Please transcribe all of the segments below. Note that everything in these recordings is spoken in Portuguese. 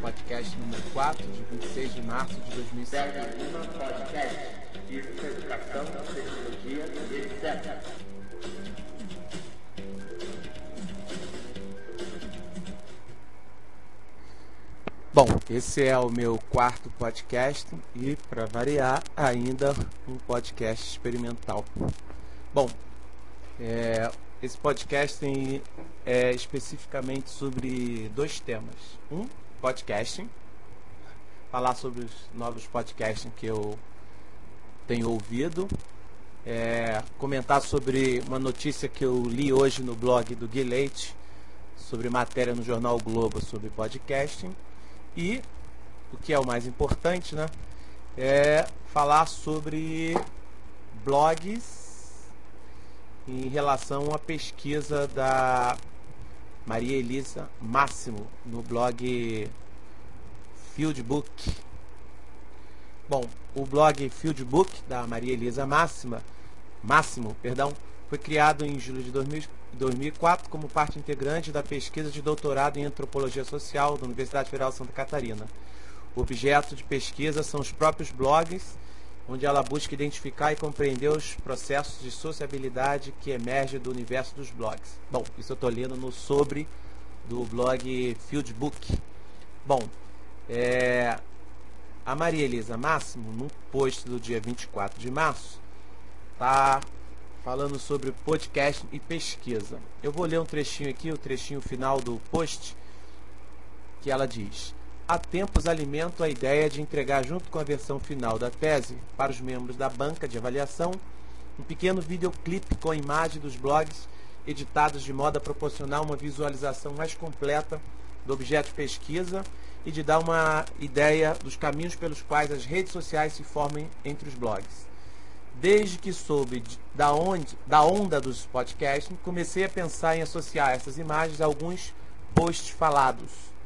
podcast número 4, de 26 de março de 2007. Podcast, Física, Educação, Tecnologia e etc. Bom, esse é o meu quarto podcast e, para variar, ainda um podcast experimental. Bom, esse podcast é especificamente sobre dois temas. Um, podcasting, falar sobre os novos podcasts que eu tenho ouvido, comentar sobre uma notícia que eu li hoje no blog do Gui Leite, sobre matéria no jornal o Globo sobre podcasting. E o que é o mais importante, né, é falar sobre blogs em relação à pesquisa da Maria Elisa Máximo no blog Fieldbook. Bom, o blog Fieldbook da Maria Elisa Máximo, foi criado em julho de 2004 como parte integrante da pesquisa de doutorado em Antropologia Social da Universidade Federal de Santa Catarina. O objeto de pesquisa são os próprios blogs, onde ela busca identificar e compreender os processos de sociabilidade que emergem do universo dos blogs. Bom, isso eu estou lendo no sobre do blog Fieldbook. Bom, a Maria Elisa Máximo, no post do dia 24 de março, está falando sobre podcast e pesquisa. Eu vou ler um trechinho aqui, o trechinho final do post, que ela diz: há tempos alimento a ideia de entregar junto com a versão final da tese para os membros da banca de avaliação um pequeno videoclipe com a imagem dos blogs editados de modo a proporcionar uma visualização mais completa do objeto de pesquisa e de dar uma ideia dos caminhos pelos quais as redes sociais se formam entre os blogs. Desde que soube da onda dos podcasts, comecei a pensar em associar essas imagens a alguns posts falados,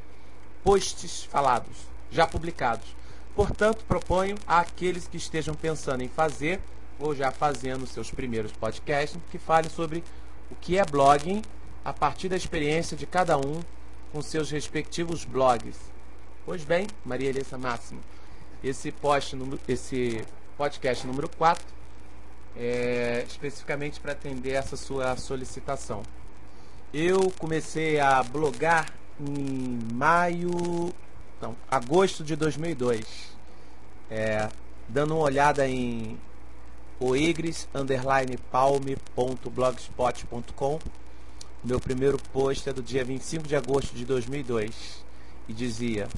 já publicados. Portanto, proponho àqueles que estejam pensando em fazer, ou já fazendo seus primeiros podcasts, que falem sobre o que é blogging a partir da experiência de cada um com seus respectivos blogs. Pois bem, Maria Elisa Máximo, esse podcast número 4 especificamente para atender essa sua solicitação. Eu comecei a blogar em agosto de 2002, dando uma olhada em oigres_palme.blogspot.com. Meu primeiro post é do dia 25 de agosto de 2002 e dizia: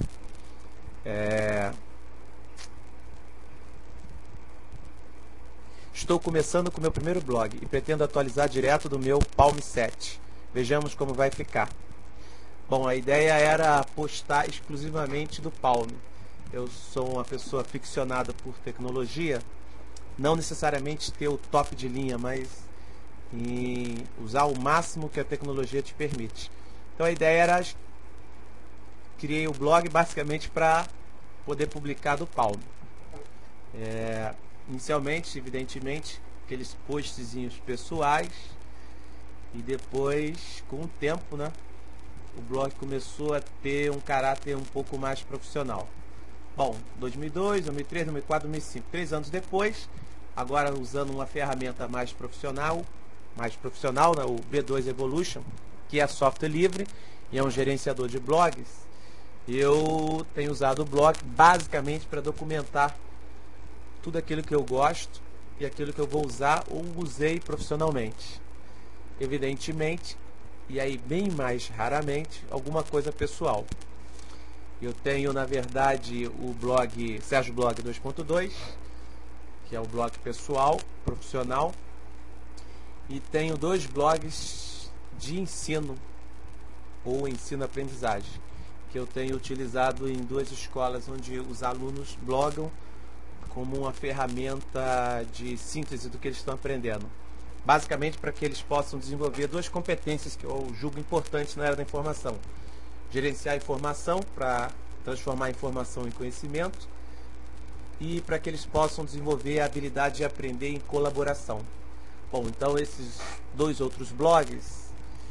estou começando com meu primeiro blog e pretendo atualizar direto do meu Palm 7. Vejamos como vai ficar. Bom, a ideia era postar exclusivamente do Palm. Eu sou uma pessoa aficionada por tecnologia, não necessariamente ter o top de linha, mas em usar o máximo que a tecnologia te permite. Então a ideia era, criei o blog basicamente para poder publicar do Palm. Inicialmente, evidentemente, aqueles postzinhos pessoais, e depois, com o tempo, né, o blog começou a ter um caráter um pouco mais profissional. Bom, 2002, 2003, 2004, 2005, 3 anos depois, agora usando uma ferramenta mais profissional, né, o B2 Evolution, que é software livre e é um gerenciador de blogs, eu tenho usado o blog basicamente para documentar tudo aquilo que eu gosto e aquilo que eu vou usar ou usei profissionalmente. Evidentemente, e aí bem mais raramente, alguma coisa pessoal. Eu tenho, na verdade, o blog Sérgio Blog 2.2, que é o blog pessoal, profissional, e tenho 2 blogs de ensino ou ensino-aprendizagem, que eu tenho utilizado em 2 escolas onde os alunos blogam como uma ferramenta de síntese do que eles estão aprendendo. Basicamente para que eles possam desenvolver 2 competências que eu julgo importantes na área da informação. Gerenciar a informação para transformar a informação em conhecimento e para que eles possam desenvolver a habilidade de aprender em colaboração. Bom, então esses 2 outros blogs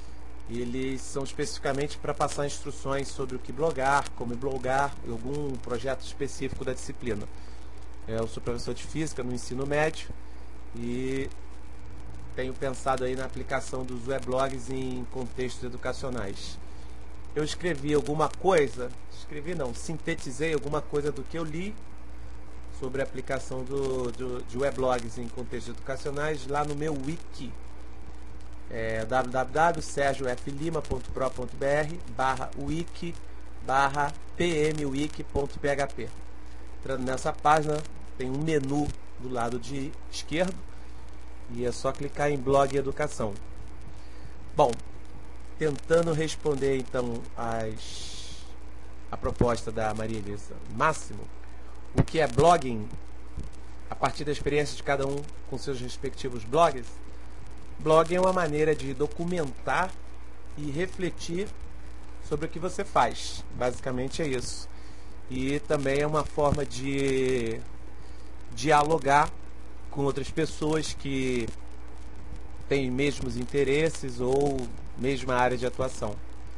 Eles são especificamente para passar instruções sobre o que blogar, como blogar, algum projeto específico da disciplina. Eu sou professor de física no ensino médio e tenho pensado aí na aplicação dos weblogs em contextos educacionais. Eu escrevi alguma coisa, sintetizei alguma coisa do que eu li sobre a aplicação de weblogs em contextos educacionais lá no meu wiki. www.sergioflima.pro.br/wiki/pmwiki.php. Entrando nessa página, tem um menu do lado de esquerdo e é só clicar em blog e educação. Bom, tentando responder então a proposta da Maria Elisa Máximo, o que é blogging, a partir da experiência de cada um com seus respectivos blogs. Blogging é uma maneira de documentar e refletir sobre o que você faz. Basicamente é isso. E também é uma forma de dialogar com outras pessoas que têm mesmos interesses ou mesma área de atuação.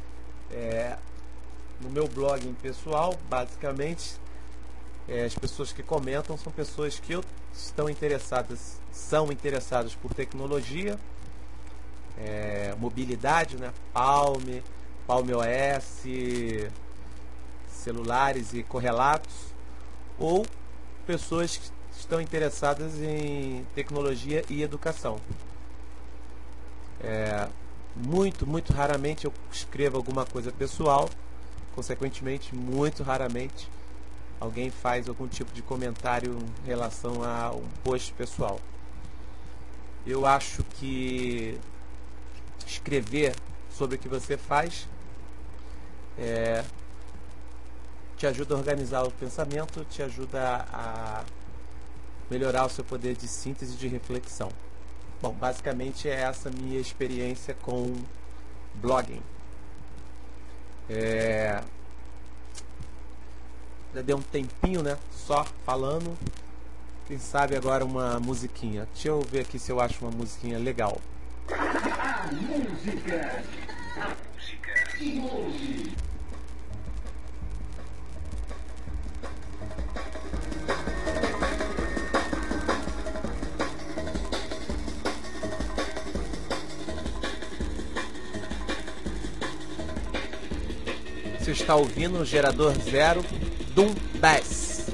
No meu blog pessoal, basicamente, as pessoas que comentam são pessoas que são interessadas por tecnologia, mobilidade, né? Palm OS, celulares e correlatos, ou pessoas que estão interessadas em tecnologia e educação. Muito raramente eu escrevo alguma coisa pessoal, consequentemente, muito raramente alguém faz algum tipo de comentário em relação a um post pessoal. Eu acho que escrever sobre o que você faz te ajuda a organizar o pensamento, te ajuda a melhorar o seu poder de síntese e de reflexão. Bom, basicamente é essa minha experiência com blogging. Já deu um tempinho, né? Só falando. Quem sabe agora uma musiquinha. Deixa eu ver aqui se eu acho uma musiquinha legal. A música. Você está ouvindo o Gerador Zero Doom Bass.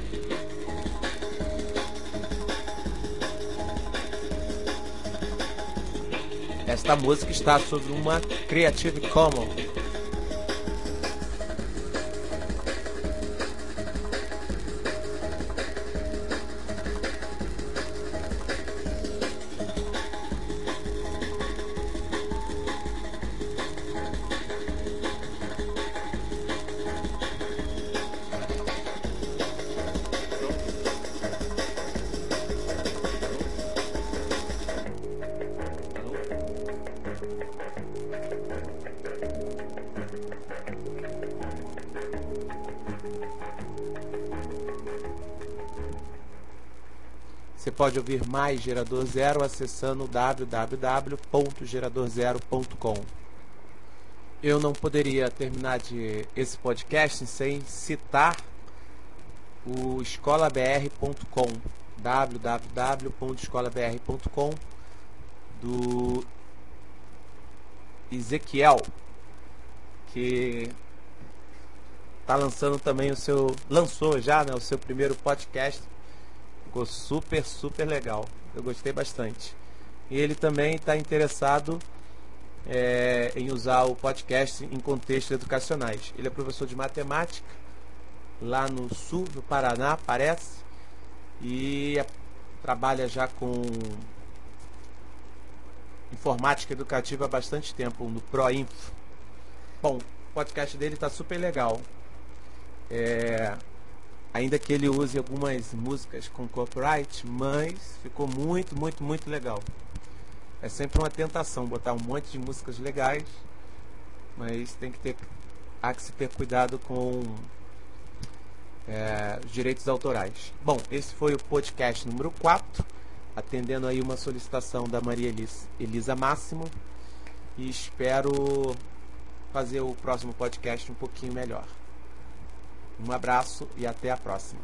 Esta música está sob uma Creative Commons. Você pode ouvir mais Gerador Zero acessando www.geratorzero.com. Eu não poderia terminar esse podcast sem citar o escolabr.com, www.escolabr.com, do Ezequiel, que está lançando também lançou já, né, o seu primeiro podcast. Ficou super legal. Eu gostei bastante. E ele também está interessado em usar o podcast em contextos educacionais. Ele é professor de matemática lá no sul do Paraná, parece, e trabalha já com informática educativa há bastante tempo no ProInfo. Bom, o podcast dele está super legal. Ainda que ele use algumas músicas com copyright, mas ficou muito legal. É sempre uma tentação botar um monte de músicas legais, mas há que se ter cuidado com os direitos autorais. Bom, esse foi o podcast número 4, atendendo aí uma solicitação da Maria Elisa Máximo. e espero fazer o próximo podcast um pouquinho melhor. Um abraço e até a próxima.